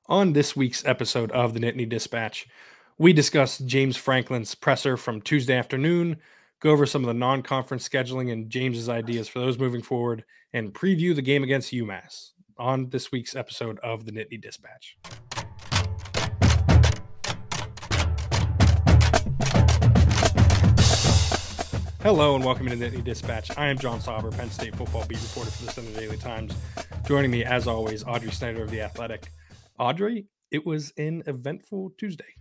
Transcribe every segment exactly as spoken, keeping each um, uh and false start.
On this week's episode of the Nittany Dispatch, we discuss James Franklin's presser from Tuesday afternoon, go over some of the non-conference scheduling and James's ideas for those moving forward, and preview the game against UMass on this week's episode of the Nittany Dispatch. Hello and welcome to the Nittany Dispatch. I am John Sauber, Penn State football beat reporter for the Sunday Daily Times. Joining me, as always, Audrey Snyder of The Athletic. Audrey, it was an eventful Tuesday.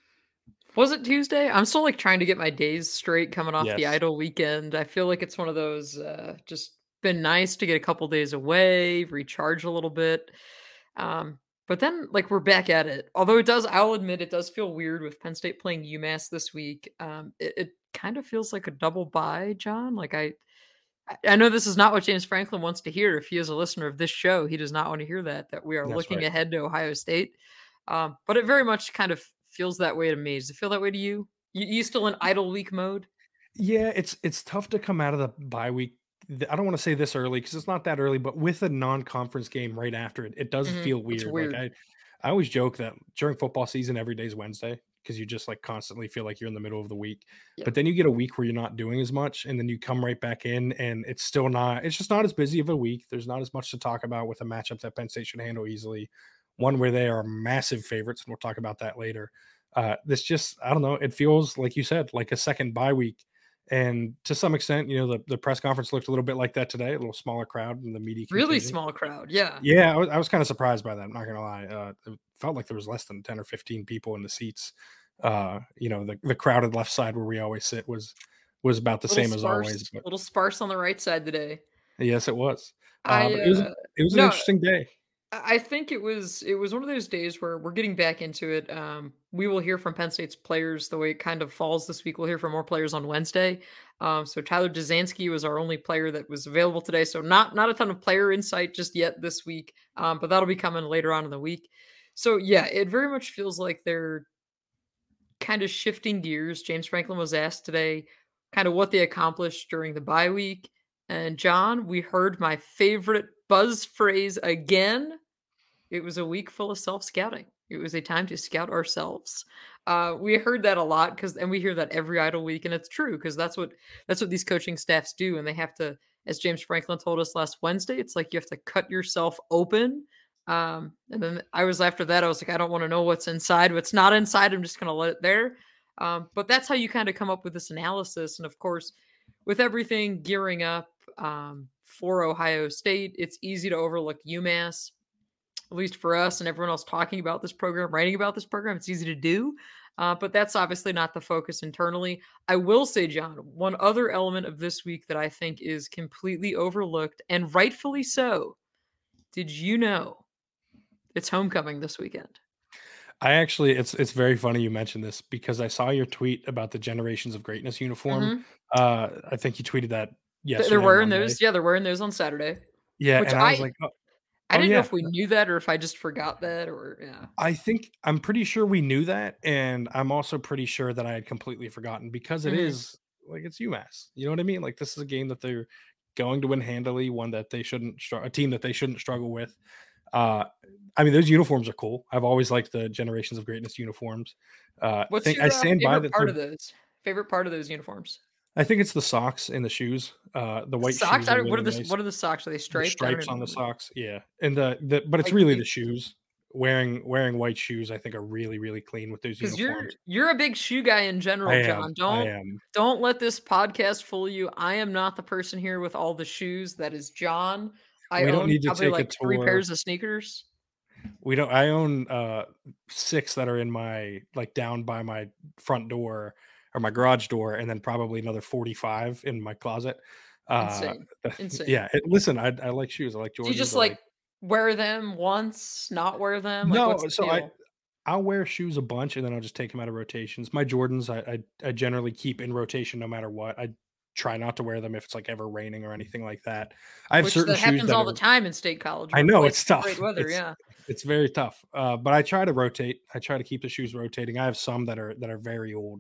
Was it Tuesday? I'm still like trying to get my days straight coming off Yes. the idle weekend. I feel like it's one of those uh just been nice to get a couple days away, recharge a little bit. Um but then like we're back at it. Although it does, I'll admit it does feel weird with Penn State playing UMass this week. Um it, it kind of feels like a double bye, John. Like I I I know this is not what James Franklin wants to hear. If he is a listener of this show, he does not want to hear that that we are That's looking right. ahead to Ohio State. Um, but it very much kind of feels that way to me. Does it feel that way to you? You, you still in idle week mode? Yeah, it's it's tough to come out of the bye week. th- I don't want to say this early because it's not that early, but with a non-conference game right after it, it does Mhm. feel It's weird. Like weird. I, I always joke that during football season, every day's Wednesday because you just like constantly feel like you're in the middle of the week. Yep. But then you get a week where you're not doing as much, and then you come right back in, and it's still not. It's just not as busy of a week. There's not as much to talk about with a matchup that Penn State should handle easily. One where they are massive favorites, and we'll talk about that later. Uh, this just, I don't know. It feels like you said, like a second bye week. And to some extent, you know, the, the press conference looked a little bit like that today, a little smaller crowd and the media Really contingent. small crowd. Yeah. Yeah, I was, I was kind of surprised by that. I'm not gonna lie. Uh, it felt like there was less than ten or fifteen people in the seats. Uh, you know, the, the crowded left side where we always sit was was about the Little same as always. sparse. But Little sparse on the right side today. yes, it was. Uh, I but it was uh it was an no, interesting day. I I think it was it was one of those days where we're getting back into it. Um, we will hear from Penn State's players the way it kind of falls this week. We'll hear from more players on Wednesday. Um, so Tyler Jazansky was our only player that was available today. So not not a ton of player insight just yet this week. Um, but that'll be coming later on in the week. So yeah, it very much feels like they're kind of shifting gears. James Franklin was asked today kind of what they accomplished during the bye week. And John, we heard my favorite buzz phrase again. It was a week full of self-scouting. It was a time to scout ourselves. Uh, we heard that a lot because, and we hear that every idle week, and it's true because that's what that's what these coaching staffs do, and they have to, as James Franklin told us last Wednesday, it's like you have to cut yourself open. Um, and then I was after that, I was like, I don't want to know what's inside, what's not inside. I'm just gonna let it there. Um, but that's how you kind of come up with this analysis, and of course, with everything gearing up um, for Ohio State, it's easy to overlook UMass, at least for us and everyone else talking about this program, writing about this program. It's easy to do, uh, but that's obviously not the focus internally. I will say, John, one other element of this week that I think is completely overlooked, and rightfully so. Did you know it's homecoming this weekend? I actually, it's it's very funny you mentioned this because I saw your tweet about the Generations of Greatness uniform. Mm-hmm. Uh, I think you tweeted that They're yesterday, wearing Monday. those. Yeah, they're wearing those on Saturday. Yeah, Which and I was I like, oh, I oh didn't know yeah, if we knew that or if I just forgot that or yeah. I think I'm pretty sure we knew that, and I'm also pretty sure that I had completely forgotten because it Mm-hmm. is like it's UMass. You know what I mean? Like this is a game that they're going to win handily, one that they shouldn't, str- a team that they shouldn't struggle with. Uh, I mean, those uniforms are cool. I've always liked the Generations of Greatness uniforms. Uh, What's think I your uh, stand by favorite that. part They're, of those? Favorite part of those uniforms? I think it's the socks and the shoes. Uh, the The white socks. shoes I are don't, what really are the nice. what are the socks? Are they The striped? I don't stripes even on the remember. socks, yeah, and the the but it's Like really the the shoes. Wearing wearing white shoes, I think, are really, really clean with those 'Cause you're uniforms. you're a big shoe guy in I general, am, John. I Don't am. don't let this podcast fool you. I am not the person here with all the shoes. That is John. I We don't own need to probably take a like three tour. pairs of sneakers. We don't I own, uh, six that are in my like, down by my front door or my garage door, and then probably another forty-five in my closet. Uh, Insane. Insane. yeah, it listen, I I like shoes. I like Do you Jordans, just I like like wear them once, not wear them? Like what's No, the so I deal? I'll wear shoes a bunch, and then I'll just take them out of rotations. My Jordans, I I I generally keep in rotation no matter what. I try not to wear them if it's, like, ever raining or anything like that. I have Which certain that shoes happens that all the are time in state college I where know places it's have great tough. weather, It's yeah. it's very tough, uh, but I try to rotate. I try to keep the shoes rotating. I have some that are that are very old,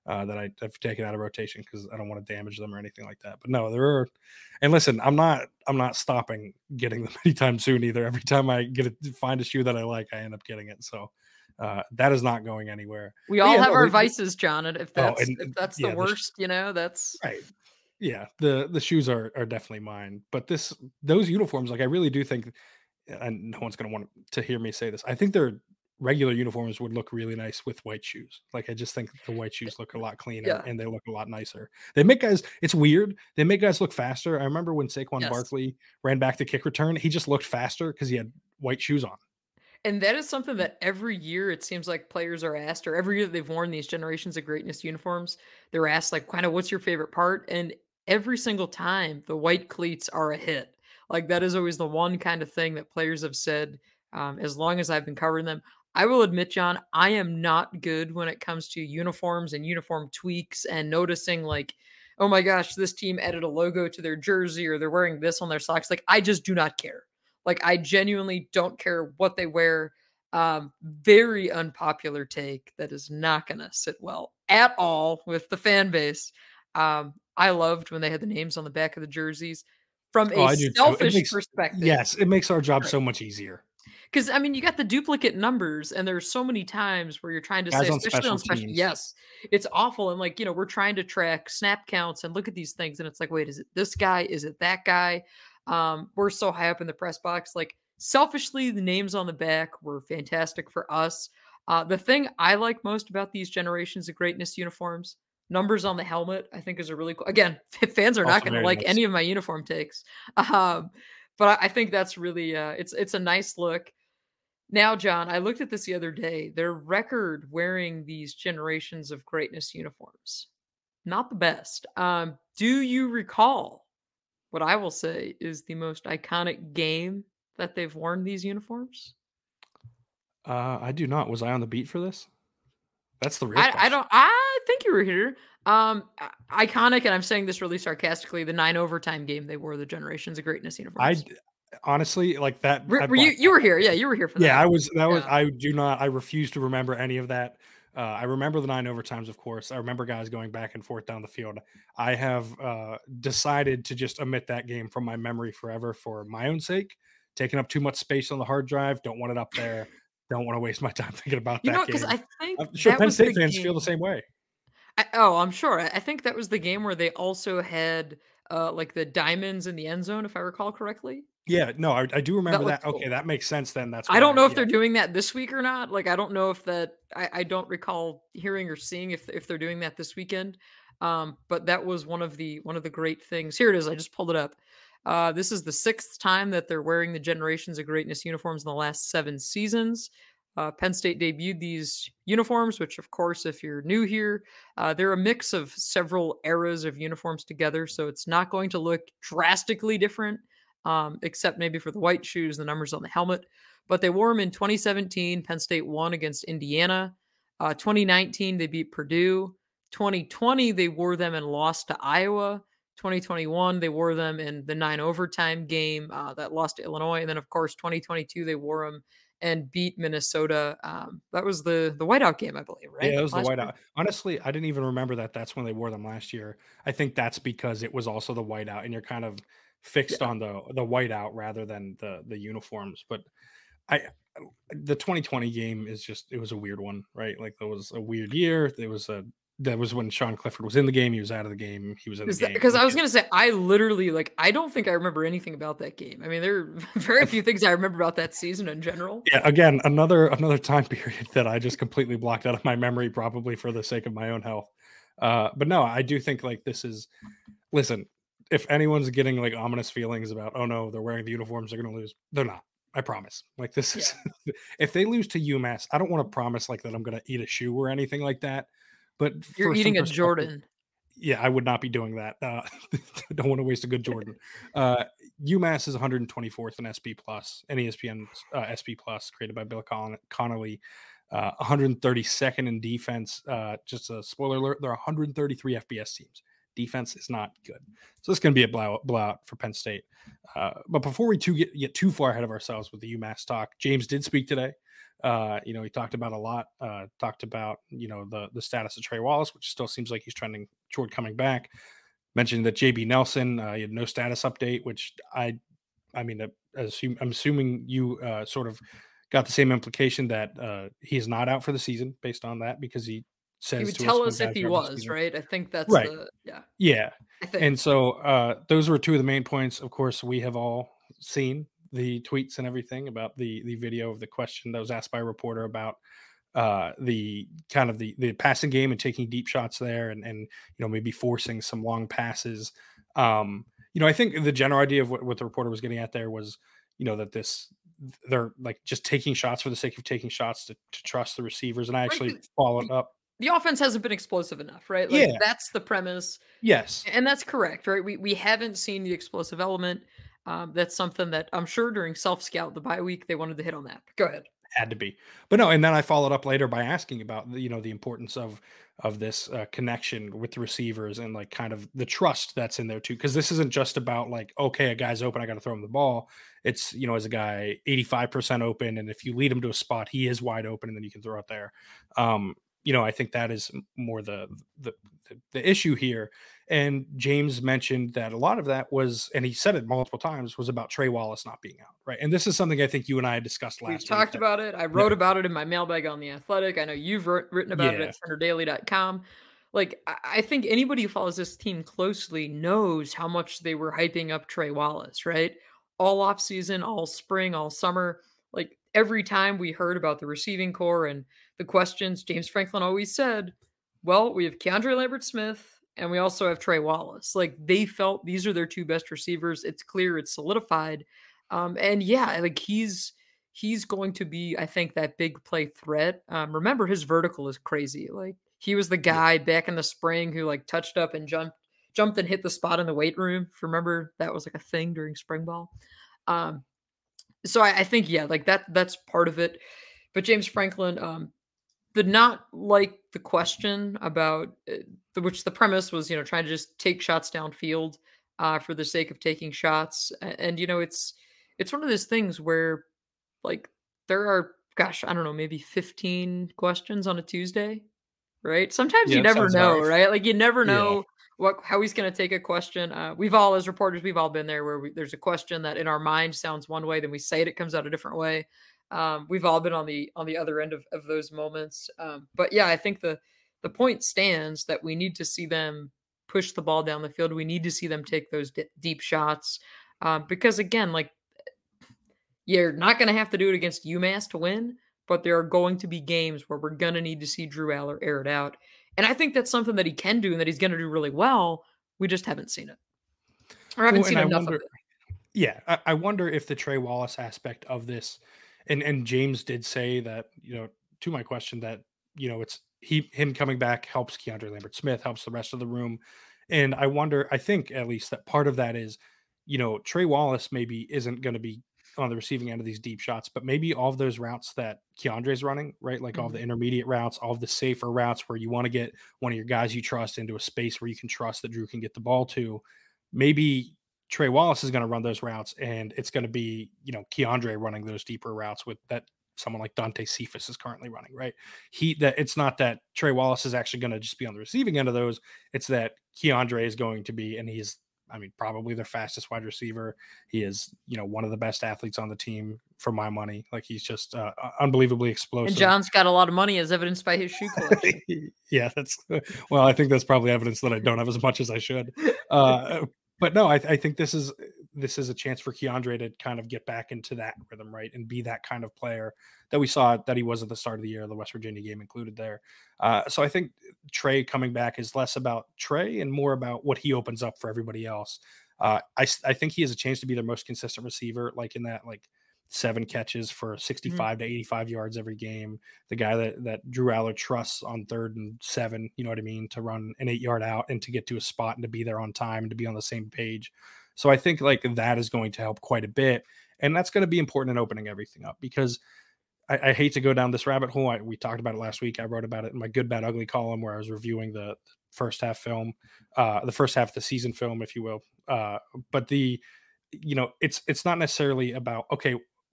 uh, that I, I've taken out of rotation because I don't want to damage them or anything like that. But no, there are. And listen, I'm not I'm not stopping getting them anytime soon either. Every time I get a, find a shoe that I like, I end up getting it. So uh, that is not going anywhere. We But all yeah, have no, our they, they- vices, John, and if oh, that's and if and, that's the yeah, the, sh- worst, you know, that's right. Yeah, the the shoes are are definitely mine. But this those uniforms, like I really do think, and no one's gonna want to hear me say this. I think their regular uniforms would look really nice with white shoes. Like I just think the white shoes look a lot cleaner yeah. and they look a lot nicer. They make guys. It's weird. They make guys look faster. I remember when Saquon Yes. Barkley ran back the kick return, he just looked faster because he had white shoes on. And that is something that every year it seems like players are asked, or every year they've worn these Generations of Greatness uniforms, they're asked like, kind of, what's your favorite part? And every single time, the white cleats are a hit. Like that is always the one kind of thing that players have said. Um, as long as I've been covering them, I will admit, John, I am not good when it comes to uniforms and uniform tweaks and noticing like, oh my gosh, this team added a logo to their jersey or they're wearing this on their socks. Like I just do not care. Like, I genuinely don't care what they wear. Um, very unpopular take that is not going to sit well at all with the fan base. Um, I loved when they had the names on the back of the jerseys. From Oh, a I do too. It selfish makes perspective, yes, it makes our job right? so much easier. Because I mean, you got the duplicate numbers, and there's so many times where you're trying to say, Guys on especially special on special, teams. yes, it's awful. And like, you know, we're trying to track snap counts and look at these things, and it's like, wait, is it this guy? Is it that guy? Um, we're so high up in the press box. Like, selfishly, the names on the back were fantastic for us. Uh, the thing I like most about these Generations of Greatness uniforms, numbers on the helmet, I think is a really cool. Again, fans are not Also going to very like nice. any of my uniform takes, um, but I, I think that's really uh, it's it's a nice look. Now, John, I looked at this the other day. Their record wearing these Generations of Greatness uniforms, not the best. Um, do you recall what I will say is the most iconic game that they've worn these uniforms? Uh, I do not. Was I on the beat for this? That's the real I, I question. don't. I think you were here. Um, i- iconic, and I'm saying this really sarcastically. The nine overtime game they wore the Generations of Greatness I uniforms. d honestly, like, that Were, I were you? blacked You out. were here. Yeah, you were here for Yeah, that. I was that was Yeah. I do not I refuse to remember any of that. Uh, I remember the nine overtimes, of course. I remember guys going back and forth down the field. I have, uh, decided to just omit that game from my memory forever for my own sake. Taking up too much space on the hard drive, don't want it up there, don't wanna waste my time thinking about You know, that because game. I think I'm sure that Penn was the State fans feel the game. same way. I oh, I'm sure. I I think that was the game where they also had, uh, like, the diamonds in the end zone, if I recall correctly? Yeah, no, I I do That remember looked that. Okay, cool. that makes sense then, that's I don't why, know if yeah. they're doing that this week or not. Like, I don't know if that I I don't recall hearing or seeing if if they're doing that this weekend. Um, but that was one of the one of the great things. Here it is, I just pulled it up. Uh, this is the sixth time that they're wearing the Generations of Greatness uniforms in the last seven seasons. Uh, Penn State debuted these uniforms, which, of course, if you're new here, uh, they're a mix of several eras of uniforms together. So it's not going to look drastically different, um, except maybe for the white shoes, the numbers on the helmet. But they wore them in twenty seventeen. Penn State won against Indiana. Uh, twenty nineteen, they beat Purdue. twenty twenty, they wore them and lost to Iowa. twenty twenty-one, they wore them in the nine overtime game uh, that lost to Illinois. And then, of course, twenty twenty-two, they wore them and beat Minnesota. Um, that was the the whiteout game, I believe, right? Yeah, it was the Last year? whiteout. Honestly, I didn't even remember that that's when they wore them last year. I think that's because it was also the whiteout, and you're kind of fixed Yeah. on the the whiteout rather than the the uniforms. But I the twenty twenty game is just it was a weird one, right? Like there was a weird year. There was a that was when Sean Clifford was in the game. He was out of the game. He was in the Is that game. because I Like was it, gonna say I literally like I don't think I remember anything about that game. I mean, there are very I few things I remember about that season in general. Yeah, again, another another time period that I just completely blocked out of my memory, probably for the sake of my own health. Uh, but no, I do think like this is listen, if anyone's getting like ominous feelings about, oh no, they're wearing the uniforms, they're gonna lose, they're not. I promise. Like this Yeah. is if they lose to UMass, I don't want to promise like that I'm gonna eat a shoe or anything like that. But You're for some eating a perspective, Jordan. yeah, I would not be doing that. Uh, I don't want to waste a good Jordan. Uh, UMass is one hundred twenty-fourth in S P plus, and E S P N's uh, S P plus created by Bill Con- Connolly. Uh, one hundred thirty-second in defense. Uh, just a spoiler alert: there are one hundred thirty-three F B S teams. Defense is not good, so it's going to be a blowout, blowout for Penn State. Uh, but before we too get, get too far ahead of ourselves with the UMass talk, James did speak today. Uh, you know, he talked about a lot. Uh, talked about you know the the status of Trey Wallace, which still seems like he's trending toward coming back. Mentioned that J B Nelson, uh, he had no status update, which I I mean, uh, assume, I'm assuming you uh, sort of got the same implication that uh, he is not out for the season based on that because he He says would to us tell when us if guys he are out of the was, season. right? I think that's Right. the yeah, Yeah. I think. And so uh, those were two of the main points. Of course, we have all seen the tweets and everything about the the video of the question that was asked by a reporter about uh the kind of the the passing game and taking deep shots there and and you know maybe forcing some long passes. um you know I think the general idea of what, what the reporter was getting at there was you know that this they're like just taking shots for the sake of taking shots to, to trust the receivers, and I Right, actually 'cause followed the up. the offense hasn't been explosive enough, right? Like, Yeah. that's the premise, Yes. and that's correct, right? We we haven't seen the explosive element. Um, that's something that I'm sure during self-scout, the bye week, they wanted to hit on that. Go ahead. Had to be. But no, and then I followed up later by asking about the, you know, the importance of of this uh, connection with the receivers and like kind of the trust that's in there too. Cause this isn't just about like, okay, a guy's open, I got to throw him the ball. It's, you know, as a guy eighty-five percent open. And if you lead him to a spot, he is wide open and then you can throw it there. Um, you know, I think that is more the, the the the issue here. And James mentioned that a lot of that was, and he said it multiple times, was about Trey Wallace not being out, right? And this is something I think you and I had discussed We've last week. talked That about it. I you know, wrote about it in my mailbag on The Athletic. I know you've writ written about it yeah, at thunder daily dot com. Like, I I think anybody who follows this team closely knows how much they were hyping up Trey Wallace, right? All offseason, all spring, all summer. Like, every time we heard about the receiving core and the questions, James Franklin always said, well, we have Keandre Lambert Smith and we also have Trey Wallace. Like, they felt these are their two best receivers. It's clear, it's solidified. Um, and yeah, like he's he's going to be, I think, that big play threat. Um, remember, his vertical is crazy. Like he was the yeah, guy back in the spring who like touched up and jumped jumped and hit the spot in the weight room. If you remember, that was like a thing during spring ball. Um, so I, I think yeah, like that that's part of it. But James Franklin um, did not like the question about uh, the, which the premise was, you know, trying to just take shots downfield uh, for the sake of taking shots, and, and you know, it's it's one of those things where like, there are, gosh, I don't know, maybe fifteen questions on a Tuesday, right? Sometimes yeah. you It never sounds about know, right. right? Like, you never Yeah, know what how he's gonna take a question. Uh, we've all, as reporters, we've all been there where we there's a question that in our mind sounds one way, then we say it, it comes out a different way. Um, we've all been on the on the other end of of those moments. Um, but yeah, I think the the point stands that we need to see them push the ball down the field. We need to see them take those d deep shots, um, because again, like you're not going to have to do it against UMass to win, but there are going to be games where we're going to need to see Drew Aller air it out. And I think that's something that he can do and that he's going to do really well. We just haven't seen it or haven't well, and seen I enough of wonder, it. yeah, I, I wonder if the Trey Wallace aspect of this, and and James did say that, you know, to my question that you know it's he him coming back helps Keandre Lambert Smith, helps the rest of the room, and I wonder, I think at least that part of that is, you know, Trey Wallace maybe isn't going to be on the receiving end of these deep shots, but maybe all of those routes that Keandre's running, right? Like all the Mhm. intermediate routes, all of the safer routes where you want to get one of your guys you trust into a space where you can trust that Drew can get the ball to. Maybe Trey Wallace is going to run those routes, and it's going to be, you know, Keandre running those deeper routes with that someone like Dante Cephas is currently running, right? He that it's not that Trey Wallace is actually going to just be on the receiving end of those. It's that Keandre is going to be, and he's, I mean, probably their fastest wide receiver. He is, you know, one of the best athletes on the team for my money. Like he's just uh, unbelievably And explosive. John's got a lot of money as evidenced by his shoe collection. Yeah, that's well, I think that's probably evidence that I don't have as much as I should. Uh, but no, I, I think this is this is a chance for Keandre to kind of get back into that rhythm, right, and be that kind of player that we saw that he was at the start of the year, the West Virginia game included there. Uh, so I think Trey coming back is less about Trey and more about what he opens up for everybody else. Uh, I s- I think he has a chance to be their most consistent receiver, like in that like seven catches for Mhm. sixty-five to eighty-five yards every game, the guy that that Drew Aller trusts on third and seven, you know what I mean, to run an eight yard out and to get to a spot and to be there on time and to be on the same page. So I think like that is going to help quite a bit. And that's going to be important in opening everything up because I, I hate to go down this rabbit hole. I, we talked about it last week. I wrote about it in my good, bad, ugly column where I was reviewing the first half film, uh, the first half of the season film, if you will. Uh, but the, you know, it's it's not necessarily about okay,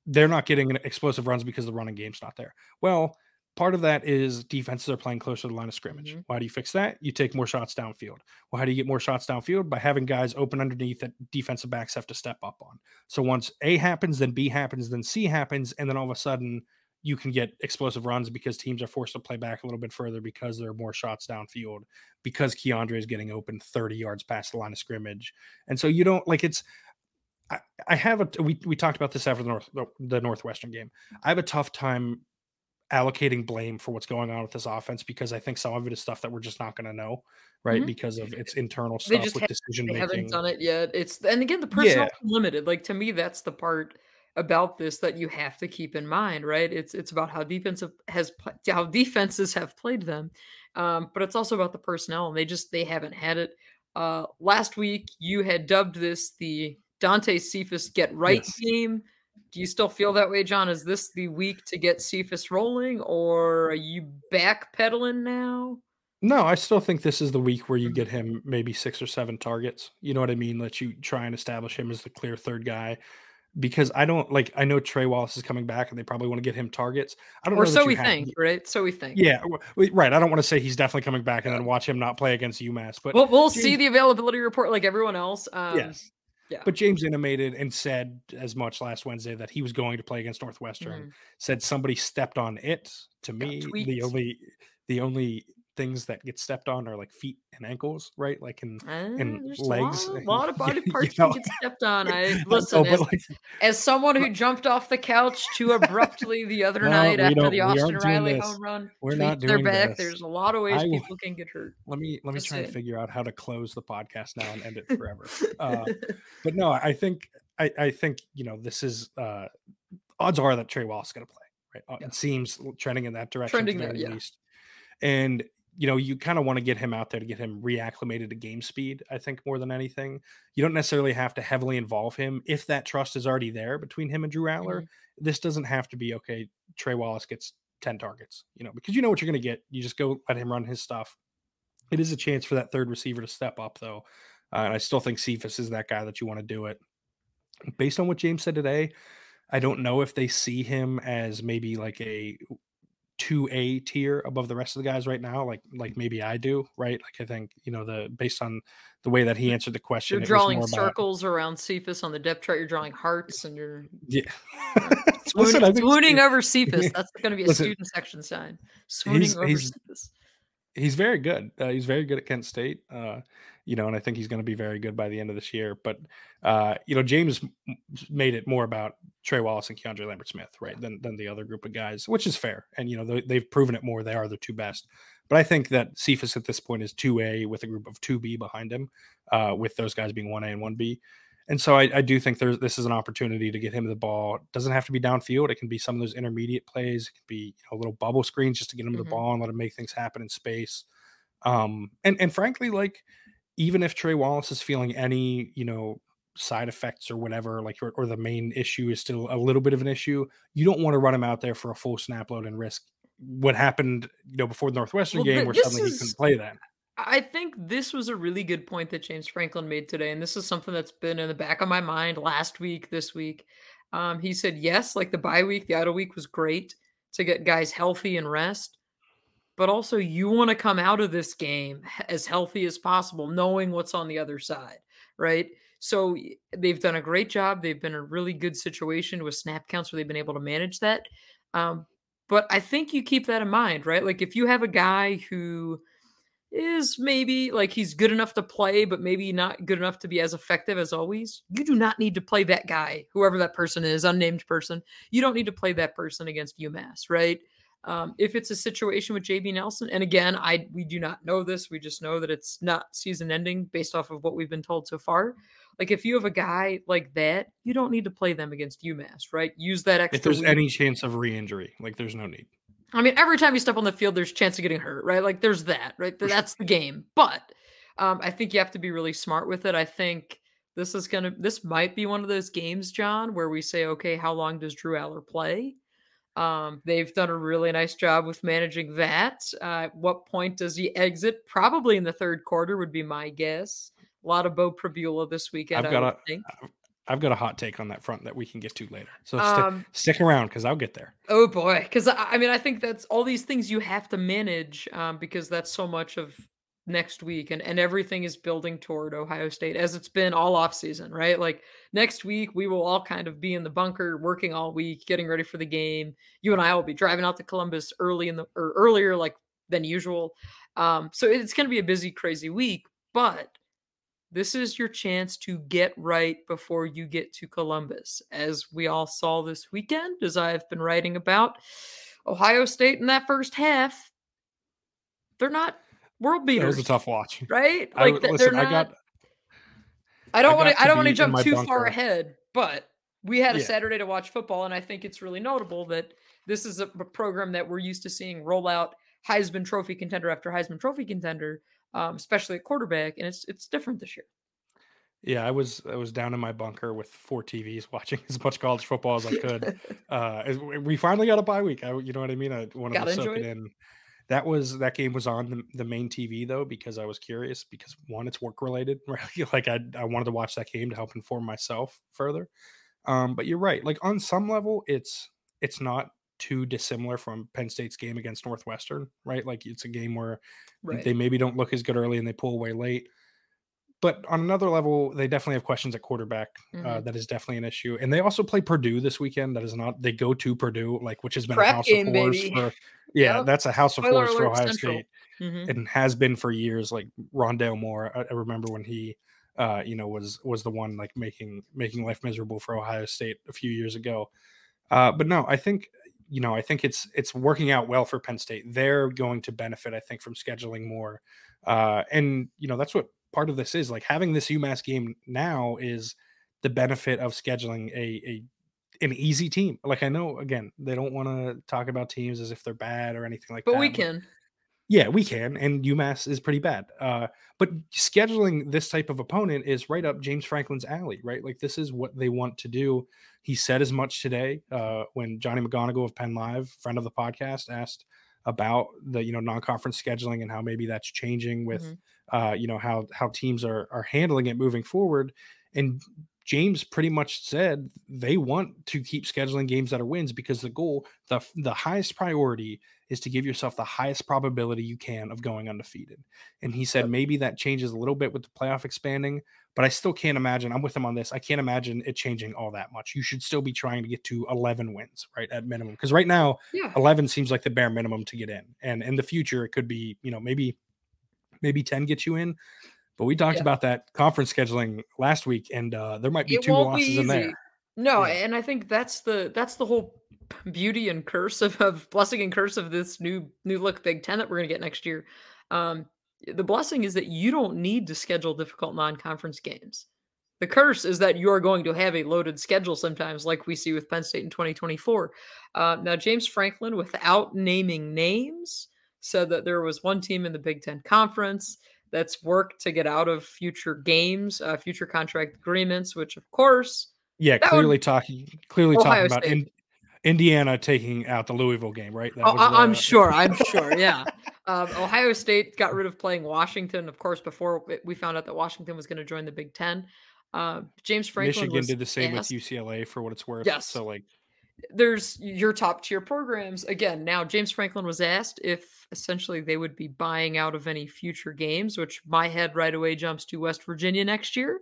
they're not getting an explosive runs because the running game's not there. Well, part of that is defenses are playing closer to the line of scrimmage. Mhm. Why do you fix that? You take more shots downfield. Well, how do you get more shots downfield? By having guys open underneath that defensive backs have to step up on. So once A happens, then B happens, then C happens, and then all of a sudden you can get explosive runs because teams are forced to play back a little bit further because there are more shots downfield, because Keandre is getting open thirty yards past the line of scrimmage. And so you don't like it's I, I have a we we talked about this after the North the, the Northwestern game. I have a tough time allocating blame for what's going on with this offense because I think some of it is stuff that we're just not going to know, right? Mhm. Because of its internal They stuff just with ha decision they haven't making. done it yet. It's and again, the Yeah, personnel limited. Like, to me, that's the part about this that you have to keep in mind, right? It's it's about how defensive has pla how defenses have played them, um, but it's also about the personnel, and they just they haven't had it. Uh, last week, you had dubbed this the Dante Cephas get right yes. game. Do you still feel that way, John? Is this the week to get Cephas rolling, or are you backpedaling now? No, I still think this is the week where you Mhm. get him maybe six or seven targets. You know what I mean? Let you try and establish him as the clear third guy because I don't like I know Trey Wallace is coming back and they probably want to get him targets. I don't Or know that so you we have think, right? So we think. yeah, w w right, I don't wanna say he's definitely coming back and Yeah. then watch him not play against UMass, but We'll we'll see James the availability report like everyone else. Um, yes. yeah. But James intimated and said as much last Wednesday that he was going to play against Northwestern. Mhm. Said somebody stepped on it. To Got me, the tweaked. only the only things that get stepped on are like feet and ankles, right? Like in Uh, in there's a lot legs. of lot of Yeah, body you parts can know, get stepped on. I I listen, know, but as like, as someone but who jumped off the couch too abruptly the other no, night we after don't. the We Austin aren't doing Riley this. home run, We're not tweaked their doing back. this. There's a lot of ways I will. people can get hurt. Let me let me Just try and saying. figure out how to close the podcast now and end it forever. Uh, but no, I think I, I think you know this is uh, odds are that Trey Wallace is going to play. Right, uh, Yeah. it seems trending in that direction at the Trending there, very yeah. least. And you know you kind of want to get him out there to get him reacclimated to game speed. I think more than anything, you don't necessarily have to heavily involve him if that trust is already there between him and Drew Aller. Mhm. This doesn't have to be okay. Trey Wallace gets ten targets, you know, because you know what you're going to get. You just go let him run his stuff. It is a chance for that third receiver to step up, though. Uh, and I still think Cephas is that guy that you want to do it. Based on what James said today, I don't know if they see him as maybe like a two A tier above the rest of the guys right now, like like maybe I do, right? Like I think, you know, the based on the way that he answered the You're question, it was drawing more about circles around Cephas on the depth chart. You're drawing hearts, and you're yeah. uh, Listen, swooning I think swooning Steve, over Cephas. That's gonna be a listen, student section sign. Swooning he's over he's Cephas. He's very good. Uh, he's very good at Kent State, uh, you know, and I think he's going to be very good by the end of this year. But uh, you know, James m- made it more about Trey Wallace and Keandre Lambert Smith, Yeah. right, than than the other group of guys, which is fair. And you know, they, they've proven it more. They are the two best. But I think that Cephas at this point is two A with a group of two B behind him, uh, with those guys being one A and one B. And so I, I do think there's this is an opportunity to get him the ball. It doesn't have to be downfield. It can be some of those intermediate plays. It could be you know, little bubble screens just to get him the Mhm. ball and let him make things happen in space. Um, and and frankly, like even if Trey Wallace is feeling any, you know, side effects or whatever, like or, or the main issue is still a little bit of an issue, you don't want to run him out there for a full snap load and risk what happened, you know, before the Northwestern Well, game th where this suddenly he couldn't is play then. I think this was a really good point that James Franklin made today, and this is something that's been in the back of my mind last week, this week. Um, he said, yes, like the bye week, the idle week was great to get guys healthy and rest, but also you want to come out of this game h- as healthy as possible, knowing what's on the other side, right? So y- they've done a great job. They've been in a really good situation with snap counts where they've been able to manage that. Um, but I think you keep that in mind, right? Like if you have a guy who is maybe like he's good enough to play, but maybe not good enough to be as effective as always. You do not need to play that guy, whoever that person is, unnamed person. You don't need to play that person against UMass, right? Um, if it's a situation with J B Nelson, and again, I we do not know this. We just know that it's not season ending based off of what we've been told so far. Like if you have a guy like that, you don't need to play them against UMass, right? Use that If extra there's week. any chance of re-injury, like there's no need I mean, every time you step on the field, there's a chance of getting hurt, right? Like there's that, right? for sure. That's the game. But um, I think you have to be really smart with it. I think this is gonna this might be one of those games, John, where we say, okay, how long does Drew Aller play? Um, they've done a really nice job with managing that. Uh, at what point does he exit? Probably in the third quarter would be my guess. A lot of Bo Prabula this weekend, I've I got would a think. I've got a hot take on that front that we can get to later. So st- Um, stick around because I'll get there. oh boy, because I, I mean, I think that's all these things you have to manage um, because that's so much of next week, and and everything is building toward Ohio State as it's been all off season, right? Like next week, we will all kind of be in the bunker, working all week, getting ready for the game. You and I will be driving out to Columbus early in the or earlier, like than usual. Um, so it's going to be a busy, crazy week, but this is your chance to get right before you get to Columbus. As we all saw this weekend, as I've been writing about, Ohio State in that first half, they're not world That was a beaters, tough watch. right? I Like w- th- they're listen. I not. got I I don't want got to. I to don't want to be in jump my too far bunker. ahead, but we had a Yeah, Saturday to watch football, and I think it's really notable that this is a, a program that we're used to seeing roll out Heisman Trophy contender after Heisman Trophy contender, um, especially at quarterback, and it's it's different this year. yeah. I was I was down in my bunker with four T Vs watching as much college football as I could. Uh, as- we finally got a bye week. I, you know what I mean? I wanted to Gotta soak enjoy it it. in. That was that game was on the, the main T V though because I was curious because one, it's work related, right? Like I I wanted to watch that game to help inform myself further. Um, but you're right. Like on some level, it's it's not too dissimilar from Penn State's game against Northwestern, right? Like it's a game where Right. they maybe don't look as good early and they pull away late. But on another level, they definitely have questions at quarterback. Uh, Mhm. that is definitely an issue. And they also play Purdue this weekend. That is not they go to Purdue, like which has been a Trap house of game, horrors baby. for yeah, Yep. that's a house of Spoiler horrors for alert Ohio central. State Mhm. and has been for years. Like Rondale Moore, I, I remember when he, uh, you know, was was the one like making making life miserable for Ohio State a few years ago. Uh, but no, I think you know, I think it's it's working out well for Penn State. They're going to benefit, I think, from scheduling more, uh, and you know that's what part of this is. Like having this UMass game now is the benefit of scheduling a a an easy team. Like I know, again, they don't want to talk about teams as if they're bad or anything like But we that, but can. yeah, we can, and UMass is pretty bad. Uh, but scheduling this type of opponent is right up James Franklin's alley, right? Like this is what they want to do. He said as much today uh, when Johnny McGonigal of Penn Live, friend of the podcast, asked about the you know non-conference scheduling and how maybe that's changing with Mhm. uh, you know how how teams are are handling it moving forward. And James pretty much said they want to keep scheduling games that are wins because the goal, the the highest priority is to give yourself the highest probability you can of going undefeated. And he said Yep. maybe that changes a little bit with the playoff expanding, but I still can't imagine. I'm with him on this. I can't imagine it changing all that much. You should still be trying to get to eleven wins, right? At minimum. Because right now, Yeah. eleven seems like the bare minimum to get in. And in the future, it could be, you know, maybe maybe ten gets you in. But we talked Yeah. about that conference scheduling last week, and uh, there might be It two won't be losses in there. easy. No, Yeah. and I think that's the that's the whole beauty and curse of, of blessing and curse of this new new look Big Ten that we're gonna get next year. Um, the blessing is that you don't need to schedule difficult non-conference games. The curse is that you are going to have a loaded schedule sometimes, like we see with Penn State in twenty twenty-four. Uh, now, James Franklin, without naming names, said that there was one team in the Big Ten Conference that's worked to get out of future games, uh, future contract agreements, which, of course, Yeah, that would clearly talking clearly talking Ohio about State. in Indiana taking out the Louisville game, right? That Oh, was I I'm the sure, I'm sure, yeah. Um, Ohio State got rid of playing Washington, of course, before w we found out that Washington was gonna join the Big Ten. Um, James Franklin Michigan was did the same with asked. U C L A for what it's worth. Yes. So like, There's your top tier programs. Again, now James Franklin was asked if essentially they would be buying out of any future games, which my head right away jumps to West Virginia next year.